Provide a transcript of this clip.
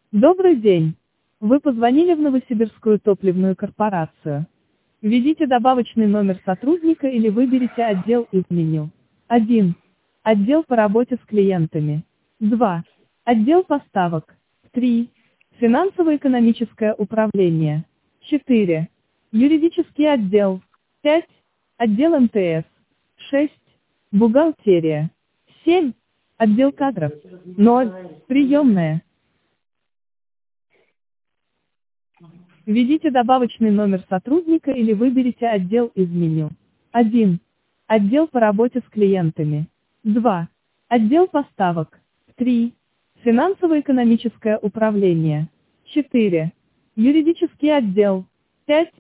Добрый день. Вы позвонили в Новосибирскую топливную корпорацию. Введите добавочный номер сотрудника или выберите отдел из меню. 1. Отдел по работе с клиентами. 2. Отдел поставок. 3. Финансово-экономическое управление. 4. Юридический отдел. 5. Отдел МТС. 6. Бухгалтерия. 7. Отдел кадров. 0. Приемная. Введите добавочный номер сотрудника или выберите отдел из меню. 1. Отдел по работе с клиентами. 2. Отдел поставок. 3. Финансово-экономическое управление. 4. Юридический отдел. 5.